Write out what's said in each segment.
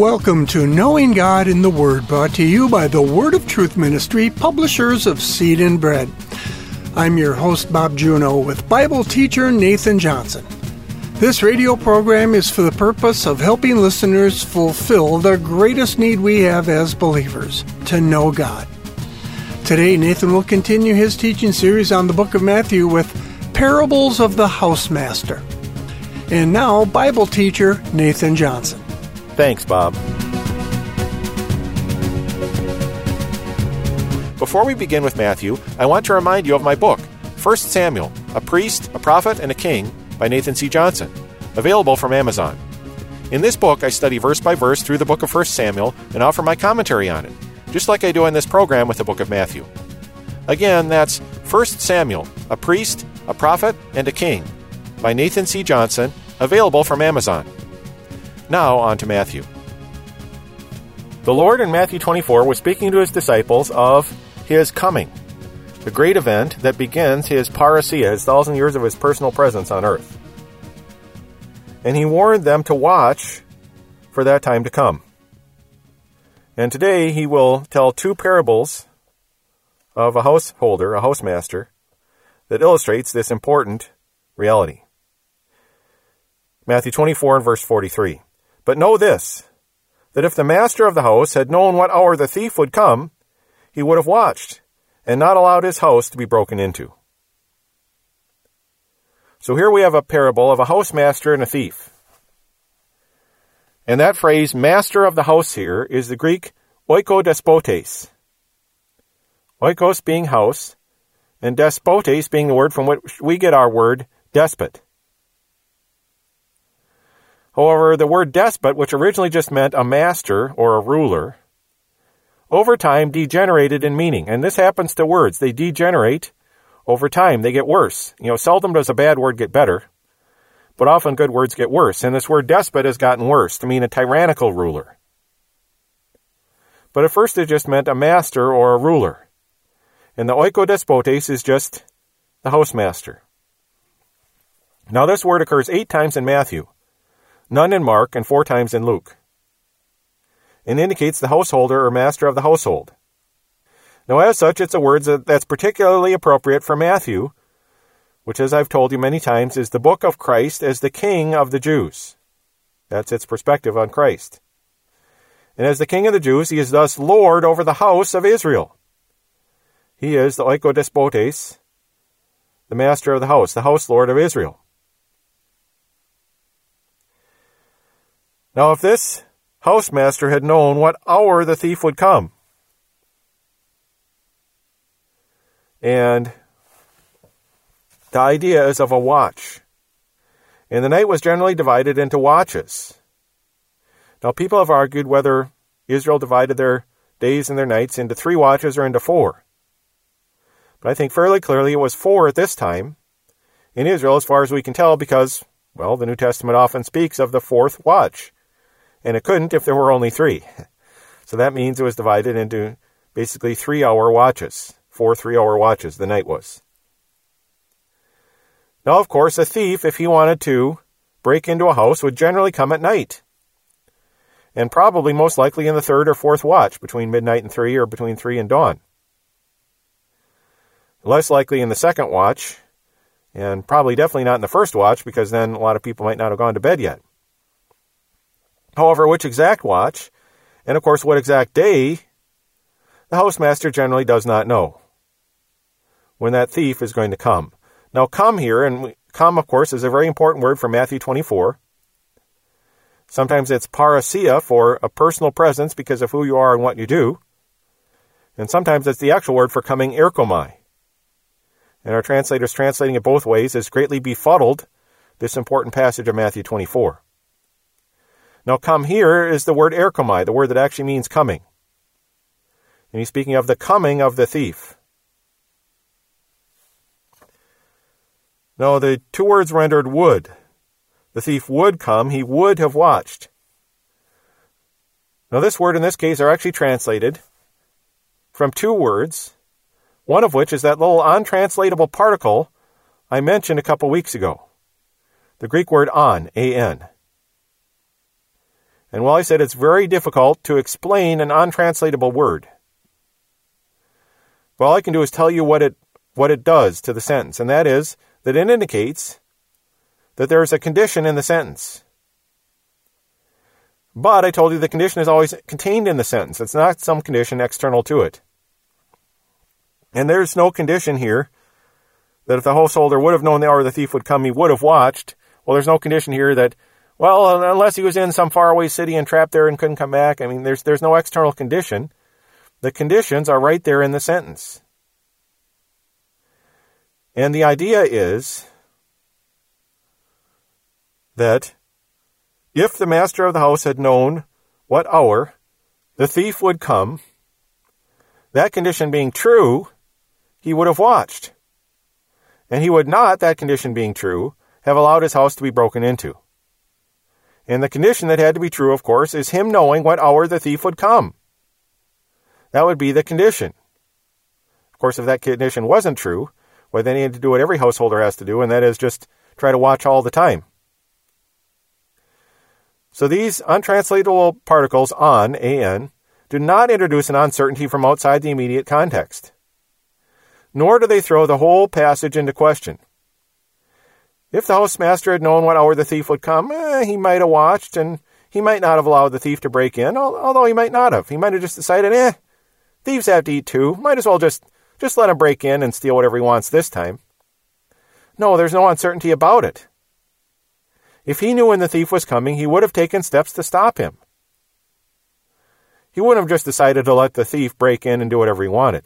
Welcome to Knowing God in the Word, brought to you by the Word of Truth Ministry, publishers of Seed and Bread. I'm your host, Bob Juneau, with Bible teacher Nathan Johnson. This radio program is for the purpose of helping listeners fulfill the greatest need we have as believers, to know God. Today, Nathan will continue his teaching series on the book of Matthew with Parables of the Housemaster. And now, Bible teacher Nathan Johnson. Thanks, Bob. Before we begin with Matthew, I want to remind you of my book, 1 Samuel, A Priest, a Prophet, and a King, by Nathan C. Johnson, available from Amazon. In this book, I study verse by verse through the book of 1 Samuel and offer my commentary on it, just like I do in this program with the book of Matthew. Again, that's 1 Samuel, A Priest, a Prophet, and a King, by Nathan C. Johnson, available from Amazon. Now, on to Matthew. The Lord in Matthew 24 was speaking to his disciples of his coming, the great event that begins his parousia, his 1,000 years of his personal presence on earth. And he warned them to watch for that time to come. And today he will tell two parables of a householder, a housemaster, that illustrates this important reality. Matthew 24 and verse 43. But know this, that if the master of the house had known what hour the thief would come, he would have watched and not allowed his house to be broken into. So here we have a parable of a housemaster and a thief. And that phrase, master of the house here, is the Greek oikodespotes. Oikos being house, and despotes being the word from which we get our word despot. However, the word despot, which originally just meant a master or a ruler, over time degenerated in meaning. And this happens to words. They degenerate over time. They get worse. Seldom does a bad word get better, but often good words get worse. And this word despot has gotten worse to mean a tyrannical ruler. But at first it just meant a master or a ruler. And the oikodespotes is just the housemaster. Now this word occurs 8 times in Matthew, none in Mark, and 4 times in Luke. It indicates the householder or master of the household. Now, as such, it's a word that's particularly appropriate for Matthew, which, as I've told you many times, is the book of Christ as the King of the Jews. That's its perspective on Christ. And as the King of the Jews, he is thus Lord over the house of Israel. He is the oikodespotes, the master of the house lord of Israel. Now, if this housemaster had known what hour the thief would come, and the idea is of a watch, and the night was generally divided into watches. Now, people have argued whether Israel divided their days and their nights into 3 watches or into 4. But I think fairly clearly it was 4 at this time in Israel, as far as we can tell, because, well, the New Testament often speaks of the 4th watch. And it couldn't if there were only 3. So that means it was divided into basically 3-hour watches. 4 3-hour watches, the night was. Now, of course, a thief, if he wanted to break into a house, would generally come at night. And probably most likely in the 3rd or 4th watch, between midnight and 3 or between 3 and dawn. Less likely in the 2nd watch, and probably definitely not in the 1st watch, because then a lot of people might not have gone to bed yet. However, which exact watch, and of course what exact day, the housemaster generally does not know when that thief is going to come. Now, come here, and come, of course, is a very important word for Matthew 24. Sometimes it's parousia for a personal presence because of who you are and what you do. And sometimes it's the actual word for coming, erkomai. And our translators translating it both ways has greatly befuddled this important passage of Matthew 24. Now, come here is the word erkomai, the word that actually means coming. And he's speaking of the coming of the thief. Now, the 2 words rendered would. The thief would come, he would have watched. Now, this word in this case are actually translated from 2 words, one of which is that little untranslatable particle I mentioned a couple weeks ago. The Greek word an, A-N. And well, I said it's very difficult to explain an untranslatable word. Well, all I can do is tell you what it does to the sentence, and that is that it indicates that there is a condition in the sentence. But I told you the condition is always contained in the sentence. It's not some condition external to it. And there's no condition here that if the householder would have known the hour the thief would come, he would have watched. Well, there's no condition here that, well, unless he was in some faraway city and trapped there and couldn't come back. I mean, there's no external condition. The conditions are right there in the sentence. And the idea is that if the master of the house had known what hour the thief would come, that condition being true, he would have watched. And he would not, that condition being true, have allowed his house to be broken into. And the condition that had to be true, of course, is him knowing what hour the thief would come. That would be the condition. Of course, if that condition wasn't true, well, then he had to do what every householder has to do, and that is just try to watch all the time. So these untranslatable particles on, an, do not introduce an uncertainty from outside the immediate context. Nor do they throw the whole passage into question. If the housemaster had known what hour the thief would come, he might have watched, and he might not have allowed the thief to break in, although he might not have. He might have just decided, thieves have to eat too. Might as well just let him break in and steal whatever he wants this time. No, there's no uncertainty about it. If he knew when the thief was coming, he would have taken steps to stop him. He wouldn't have just decided to let the thief break in and do whatever he wanted.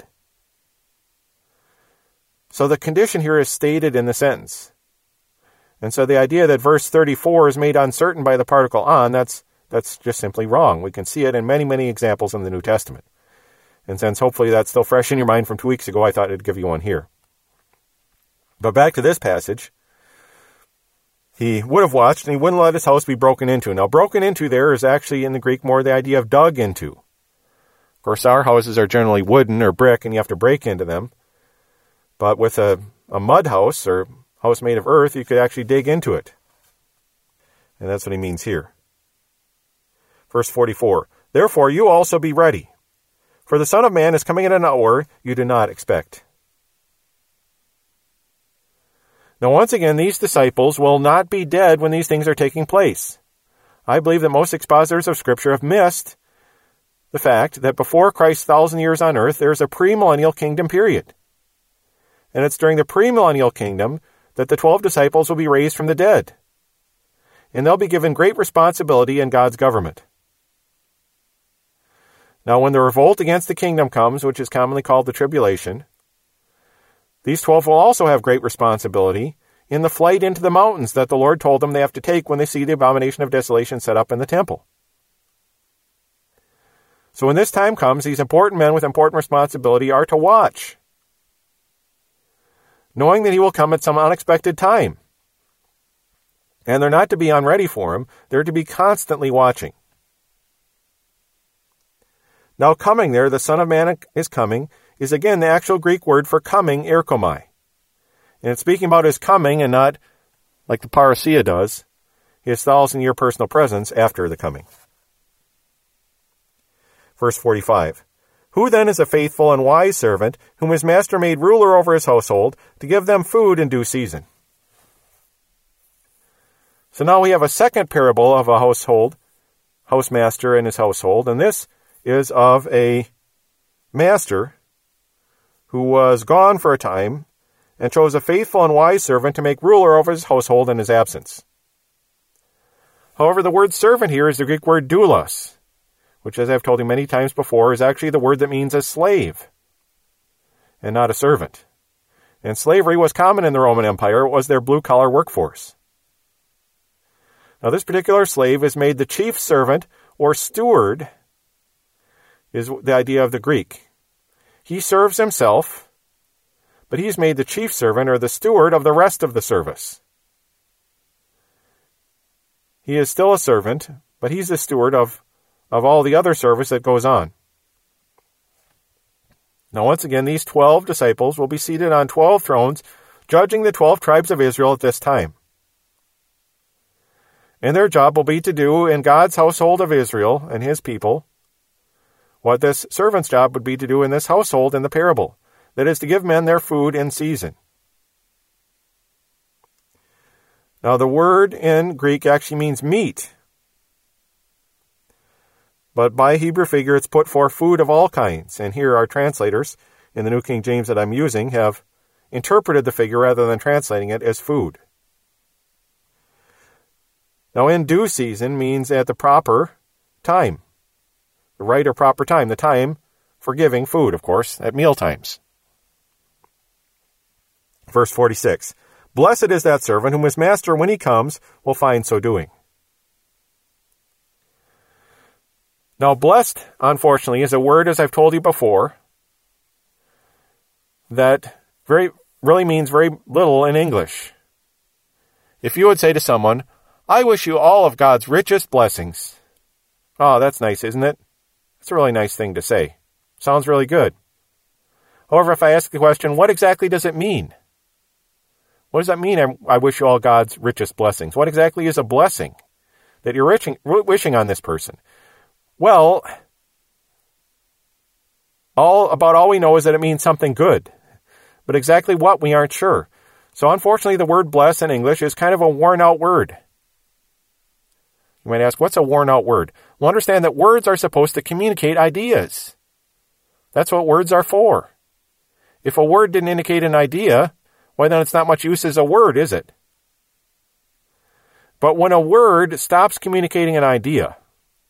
So the condition here is stated in the sentence. And so the idea that verse 34 is made uncertain by the particle on, that's just simply wrong. We can see it in many, many examples in the New Testament. And since hopefully that's still fresh in your mind from 2 weeks ago, I thought I'd give you one here. But back to this passage. He would have watched, and he wouldn't let his house be broken into. Now, broken into there is actually in the Greek more the idea of dug into. Of course, our houses are generally wooden or brick, and you have to break into them. But with a mud house or house made of earth, you could actually dig into it. And that's what he means here. Verse 44, therefore you also be ready, for the Son of Man is coming at an hour you do not expect. Now, once again, these disciples will not be dead when these things are taking place. I believe that most expositors of Scripture have missed the fact that before Christ's 1,000 years on earth, there's a premillennial kingdom period. And it's during the premillennial kingdom that the 12 disciples will be raised from the dead. And they'll be given great responsibility in God's government. Now, when the revolt against the kingdom comes, which is commonly called the tribulation, these 12 will also have great responsibility in the flight into the mountains that the Lord told them they have to take when they see the abomination of desolation set up in the temple. So when this time comes, these important men with important responsibility are to watch, knowing that he will come at some unexpected time. And they're not to be unready for him. They're to be constantly watching. Now, coming there, the Son of Man is coming, is again the actual Greek word for coming, erchomai. And it's speaking about his coming and not, like the parousia does, his 1,000-year personal presence after the coming. Verse 45. Who then is a faithful and wise servant, whom his master made ruler over his household, to give them food in due season? So now we have a second parable of a housemaster and his household, and this is of a master who was gone for a time and chose a faithful and wise servant to make ruler over his household in his absence. However, the word servant here is the Greek word doulos, which, as I've told you many times before, is actually the word that means a slave and not a servant. And slavery was common in the Roman Empire. It was their blue-collar workforce. Now, this particular slave is made the chief servant or steward, is the idea of the Greek. He serves himself, but he's made the chief servant or the steward of the rest of the service. He is still a servant, but he's the steward of all the other service that goes on. Now, once again, these 12 disciples will be seated on 12 thrones, judging the 12 tribes of Israel at this time. And their job will be to do in God's household of Israel and his people what this servant's job would be to do in this household in the parable. That is, to give men their food in season. Now, the word in Greek actually means meat. But by Hebrew figure, it's put for food of all kinds. And here our translators, in the New King James that I'm using, have interpreted the figure rather than translating it as food. Now, in due season means at the proper time. The right or proper time. The time for giving food, of course, at meal times. Verse 46. Blessed is that servant whom his master, when he comes, will find so doing. Now, blessed, unfortunately, is a word, as I've told you before, that really means very little in English. If you would say to someone, I wish you all of God's richest blessings. Oh, that's nice, isn't it? It's a really nice thing to say. Sounds really good. However, if I ask the question, what exactly does it mean? What does that mean, I wish you all God's richest blessings? What exactly is a blessing that you're wishing on this person? Well, all we know is that it means something good. But exactly what, we aren't sure. So unfortunately, the word bless in English is kind of a worn-out word. You might ask, what's a worn-out word? Well, understand that words are supposed to communicate ideas. That's what words are for. If a word didn't indicate an idea, well, then it's not much use as a word, is it? But when a word stops communicating an idea,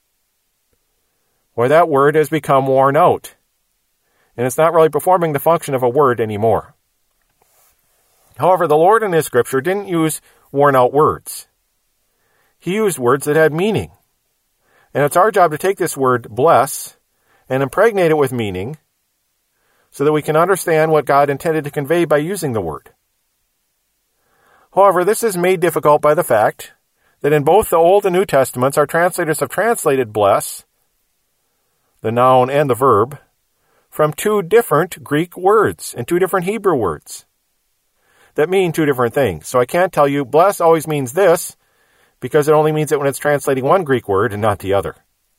well, that word has become worn out. And it's not really performing the function of a word anymore. However, the Lord in His Scripture didn't use worn-out words. He used words that had meaning. And it's our job to take this word, bless, and impregnate it with meaning so that we can understand what God intended to convey by using the word. However, this is made difficult by the fact that in both the Old and New Testaments, our translators have translated bless, the noun and the verb, from two different Greek words and two different Hebrew words that mean two different things. So I can't tell you bless always means this because it only means it when it's translating one Greek word and not the other.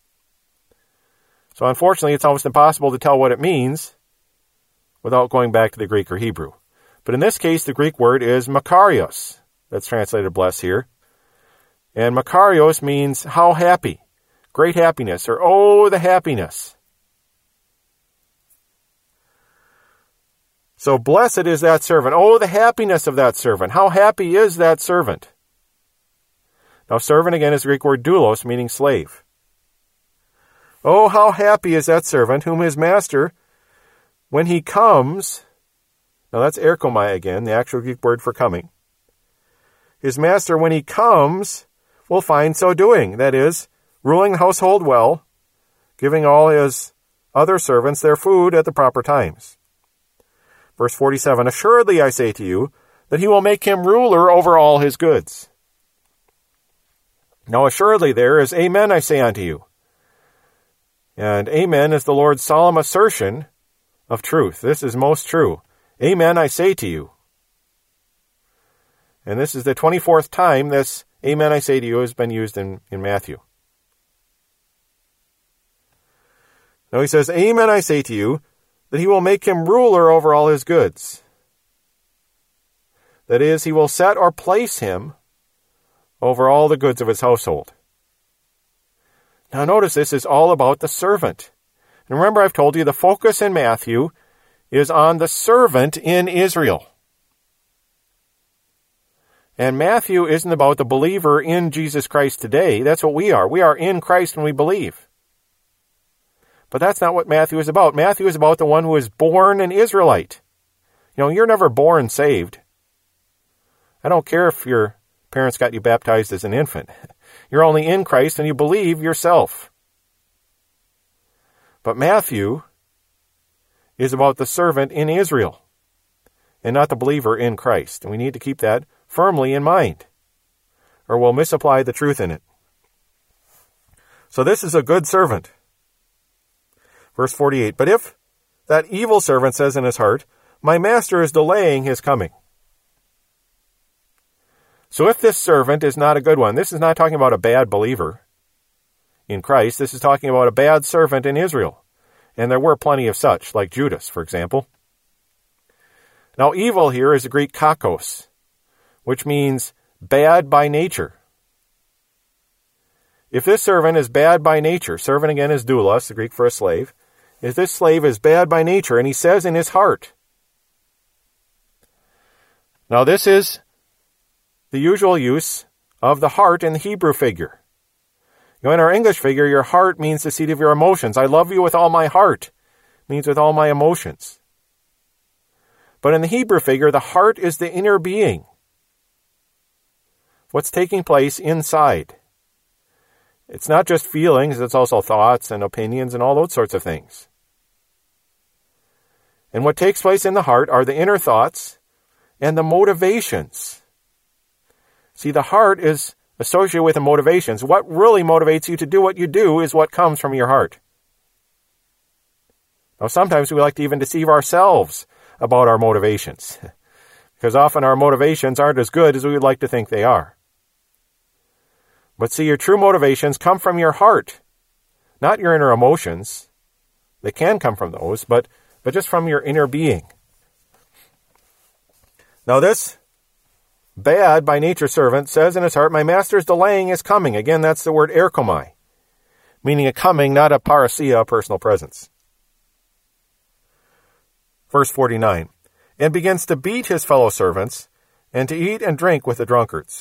So unfortunately, it's almost impossible to tell what it means without going back to the Greek or Hebrew. But in this case, the Greek word is makarios. That's translated bless here. And makarios means how happy, great happiness, or oh, the happiness. So blessed is that servant. Oh, the happiness of that servant. How happy is that servant? Now, servant again is the Greek word doulos, meaning slave. Oh, how happy is that servant whom his master, when he comes, now that's erkomai again, the actual Greek word for coming. His master, when he comes, will find so doing. That is, ruling the household well, giving all his other servants their food at the proper times. Verse 47, assuredly I say to you, that he will make him ruler over all his goods. Now assuredly there is amen I say unto you. And amen is the Lord's solemn assertion of truth. This is most true. Amen I say to you. And this is the 24th time this amen I say to you has been used in Matthew. Now he says, amen I say to you, that he will make him ruler over all his goods. That is, he will set or place him over all the goods of his household. Now notice this is all about the servant. And remember, I've told you the focus in Matthew is on the servant in Israel. And Matthew isn't about the believer in Jesus Christ today. That's what we are. We are in Christ when we believe. But that's not what Matthew is about. Matthew is about the one who is born an Israelite. You know, you're never born saved. I don't care if your parents got you baptized as an infant. You're only in Christ and you believe yourself. But Matthew is about the servant in Israel and not the believer in Christ. And we need to keep that firmly in mind, or we'll misapply the truth in it. So this is a good servant. Verse 48, but if that evil servant says in his heart, my master is delaying his coming. So if this servant is not a good one, this is not talking about a bad believer in Christ. This is talking about a bad servant in Israel. And there were plenty of such, like Judas, for example. Now, evil here is the Greek kakos, which means bad by nature. If this servant is bad by nature, servant again is doulos, the Greek for a slave. If this slave is bad by nature, and he says in his heart. Now, this is the usual use of the heart in the Hebrew figure. In our English figure, your heart means the seat of your emotions. I love you with all my heart means with all my emotions. But in the Hebrew figure, the heart is the inner being. What's taking place inside. It's not just feelings, it's also thoughts and opinions and all those sorts of things. And what takes place in the heart are the inner thoughts and the motivations. See, the heart is associated with the motivations. What really motivates you to do what you do is what comes from your heart. Now, sometimes we like to even deceive ourselves about our motivations, because often our motivations aren't as good as we would like to think they are. But see, your true motivations come from your heart, not your inner emotions. They can come from those, but just from your inner being. Now, this bad by nature servant says in his heart, my master's delaying his coming. Again, that's the word erkomai, meaning a coming, not a parousia, a personal presence. Verse 49, and begins to beat his fellow servants and to eat and drink with the drunkards.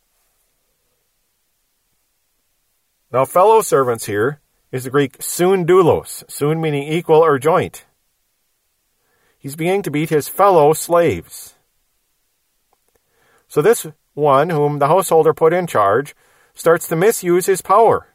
Now, fellow servants here is the Greek soon doulos, soon meaning equal or joint. He's beginning to beat his fellow slaves. So this one whom the householder put in charge starts to misuse his power.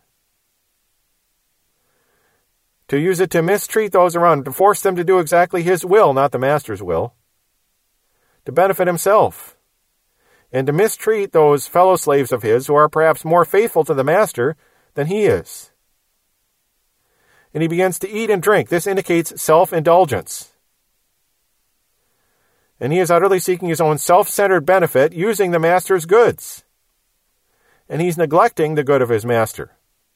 To use it to mistreat those around, to force them to do exactly his will, not the master's will. To benefit himself. And to mistreat those fellow slaves of his who are perhaps more faithful to the master than he is. And he begins to eat and drink. This indicates self-indulgence. And he is utterly seeking his own self-centered benefit using the master's goods. And he's neglecting the good of his master.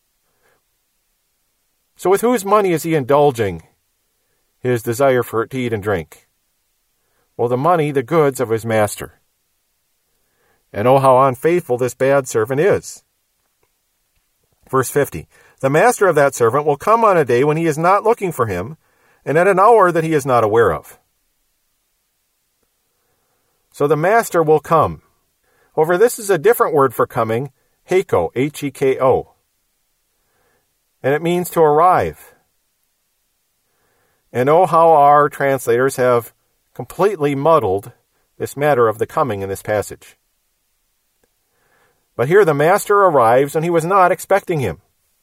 So with whose money is he indulging his desire to eat and drink? Well, the money, the goods of his master. And oh, how unfaithful this bad servant is. Verse 50, the master of that servant will come on a day when he is not looking for him, and at an hour that he is not aware of. So the master will come. However, this is a different word for coming, heko, H-E-K-O. And it means to arrive. And oh, how our translators have completely muddled this matter of the coming in this passage. But here the master arrives and he was not expecting him.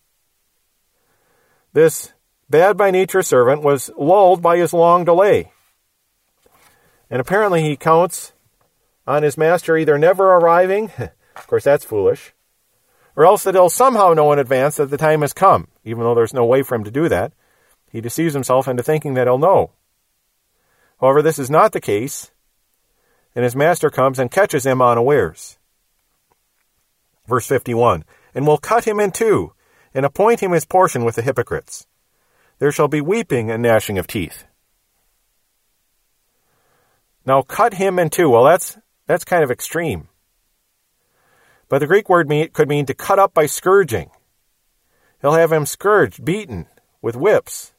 This bad by nature servant was lulled by his long delay. And apparently he counts on his master either never arriving, of course that's foolish, or else that he'll somehow know in advance that the time has come, even though there's no way for him to do that. He deceives himself into thinking that he'll know. However, this is not the case, and his master comes and catches him unawares. Verse 51, and will cut him in two, and appoint him his portion with the hypocrites. There shall be weeping and gnashing of teeth. Now, cut him in two. Well, that's kind of extreme. But the Greek word could mean to cut up by scourging. He'll have him scourged, beaten with whips.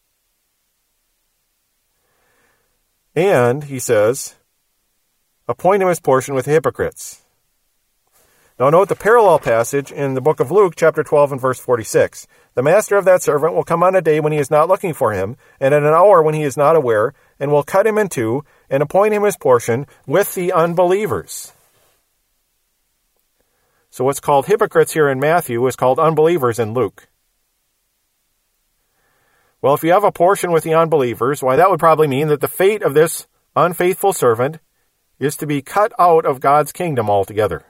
And, he says, appoint him his portion with the hypocrites. Now note the parallel passage in the book of Luke, chapter 12 and verse 46. The master of that servant will come on a day when he is not looking for him, and at an hour when he is not aware, and will cut him in two, and appoint him his portion with the unbelievers. So what's called hypocrites here in Matthew is called unbelievers in Luke. Well, if you have a portion with the unbelievers, why that would probably mean that the fate of this unfaithful servant is to be cut out of God's kingdom altogether.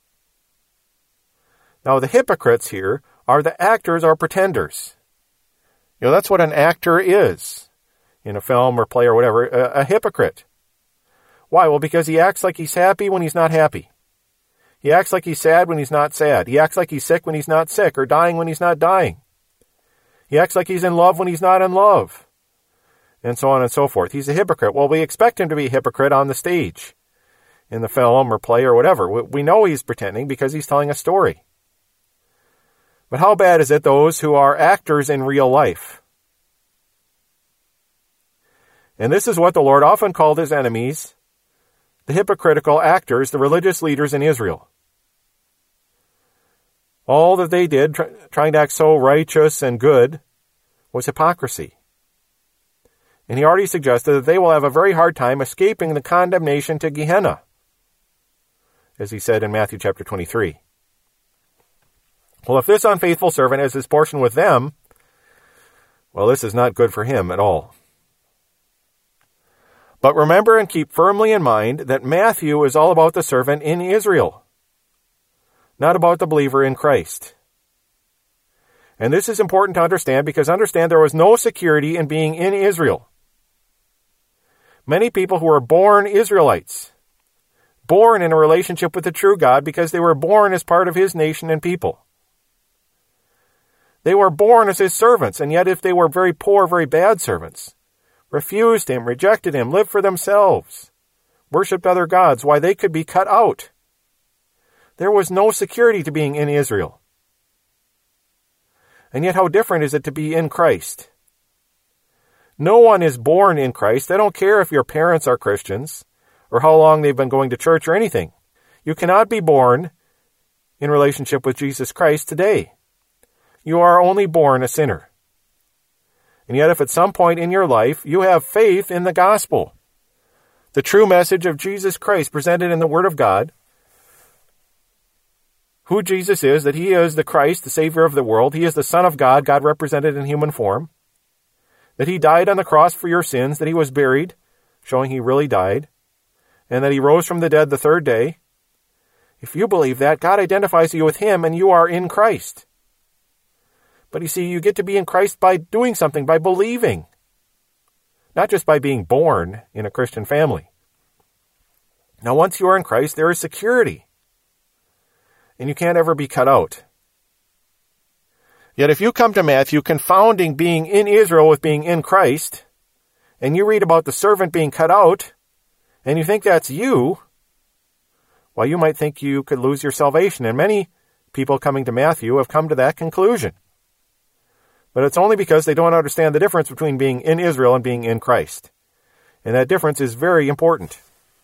Now, the hypocrites here are the actors or pretenders. You know, that's what an actor is in a film or play or whatever, a hypocrite. Why? Well, because he acts like he's happy when he's not happy. He acts like he's sad when he's not sad. He acts like he's sick when he's not sick, or dying when he's not dying. He acts like he's in love when he's not in love, and so on and so forth. He's a hypocrite. Well, we expect him to be a hypocrite on the stage, in the film or play or whatever. We know he's pretending because he's telling a story. But how bad is it those who are actors in real life? And this is what the Lord often called his enemies, the hypocritical actors, the religious leaders in Israel. All that they did, trying to act so righteous and good, was hypocrisy. And he already suggested that they will have a very hard time escaping the condemnation to Gehenna, as he said in Matthew chapter 23. Well, if this unfaithful servant has his portion with them, well, this is not good for him at all. But remember and keep firmly in mind that Matthew is all about the servant in Israel, not about the believer in Christ. And this is important to understand because understand there was no security in being in Israel. Many people who were born Israelites, born in a relationship with the true God because they were born as part of his nation and people. They were born as his servants, and yet if they were very poor, very bad servants, refused him, rejected him, lived for themselves, worshipped other gods, why, they could be cut out. There was no security to being in Israel. And yet how different is it to be in Christ? No one is born in Christ. I don't care if your parents are Christians or how long they've been going to church or anything. You cannot be born in relationship with Jesus Christ today. You are only born a sinner. And yet if at some point in your life you have faith in the gospel, the true message of Jesus Christ presented in the Word of God, who Jesus is, that he is the Christ, the Savior of the world, he is the Son of God, God represented in human form, that he died on the cross for your sins, that he was buried, showing he really died, and that he rose from the dead the third day. If you believe that, God identifies you with him and you are in Christ. But you see, you get to be in Christ by doing something, by believing, not just by being born in a Christian family. Now, once you are in Christ, there is security, and you can't ever be cut out. Yet if you come to Matthew confounding being in Israel with being in Christ, and you read about the servant being cut out, and you think that's you, well, you might think you could lose your salvation. And many people coming to Matthew have come to that conclusion. But it's only because they don't understand the difference between being in Israel and being in Christ. And that difference is very important.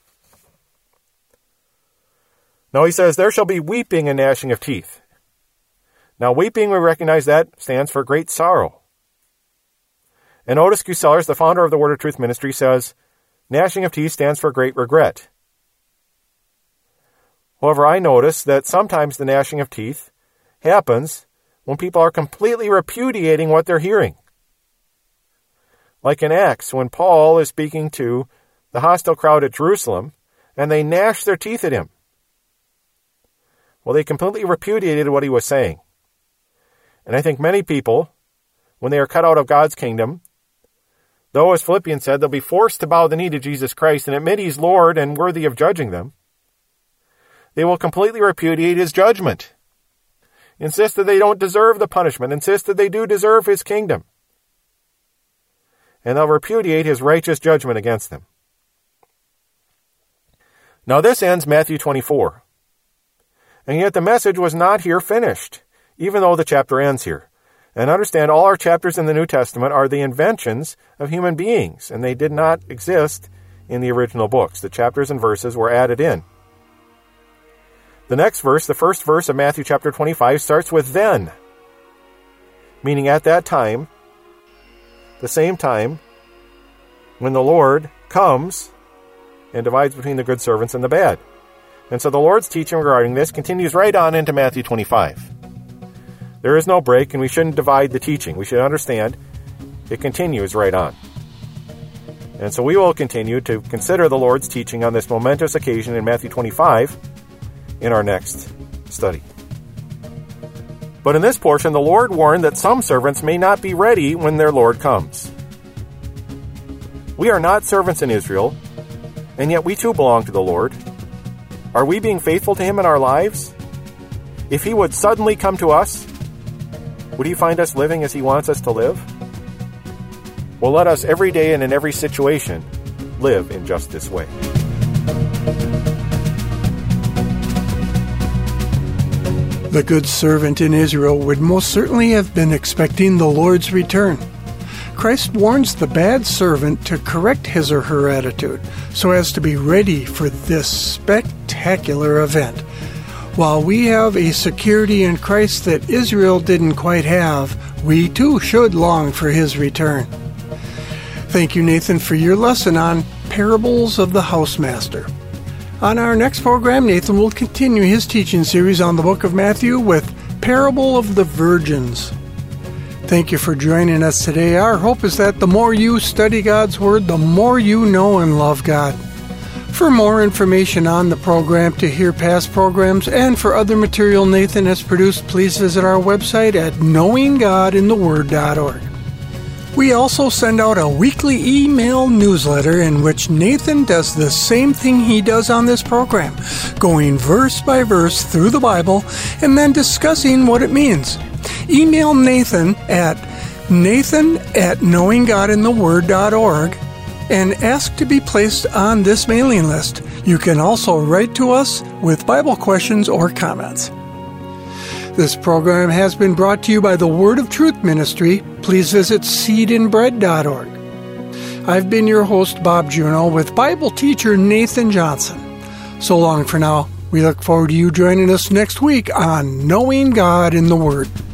Now he says, there shall be weeping and gnashing of teeth. Now weeping, we recognize that stands for great sorrow. And Otis Q. Sellers, the founder of the Word of Truth Ministry, says, gnashing of teeth stands for great regret. However, I notice that sometimes the gnashing of teeth happens when people are completely repudiating what they're hearing. Like in Acts, when Paul is speaking to the hostile crowd at Jerusalem, and they gnash their teeth at him. Well, they completely repudiated what he was saying. And I think many people, when they are cut out of God's kingdom, though, as Philippians said, they'll be forced to bow the knee to Jesus Christ and admit he's Lord and worthy of judging them, they will completely repudiate his judgment, insist that they don't deserve the punishment, insist that they do deserve his kingdom, and they'll repudiate his righteous judgment against them. Now this ends Matthew 24. And yet the message was not here finished, even though the chapter ends here. And understand, all our chapters in the New Testament are the inventions of human beings, and they did not exist in the original books. The chapters and verses were added in. The next verse, the first verse of Matthew chapter 25, starts with then, meaning at that time, the same time when the Lord comes and divides between the good servants and the bad. And so the Lord's teaching regarding this continues right on into Matthew 25. There is no break, and we shouldn't divide the teaching. We should understand it continues right on. And so we will continue to consider the Lord's teaching on this momentous occasion in Matthew 25 in our next study. But in this portion, the Lord warned that some servants may not be ready when their Lord comes. We are not servants in Israel, and yet we too belong to the Lord. Are we being faithful to Him in our lives? If He would suddenly come to us, would He find us living as He wants us to live? Well, let us every day and in every situation live in just this way. The good servant in Israel would most certainly have been expecting the Lord's return. Christ warns the bad servant to correct his or her attitude so as to be ready for this spectacular event. While we have a security in Christ that Israel didn't quite have, we too should long for His return. Thank you, Nathan, for your lesson on Parables of the Housemaster. On our next program, Nathan will continue his teaching series on the book of Matthew with Parable of the Virgins. Thank you for joining us today. Our hope is that the more you study God's Word, the more you know and love God. For more information on the program, to hear past programs, and for other material Nathan has produced, please visit our website at knowinggodintheword.org. We also send out a weekly email newsletter in which Nathan does the same thing he does on this program, going verse by verse through the Bible and then discussing what it means. Email Nathan at nathan@knowinggodintheword.org and ask to be placed on this mailing list. You can also write to us with Bible questions or comments. This program has been brought to you by the Word of Truth Ministry. Please visit seedandbread.org. I've been your host, Bob Juneau, with Bible teacher Nathan Johnson. So long for now. We look forward to you joining us next week on Knowing God in the Word.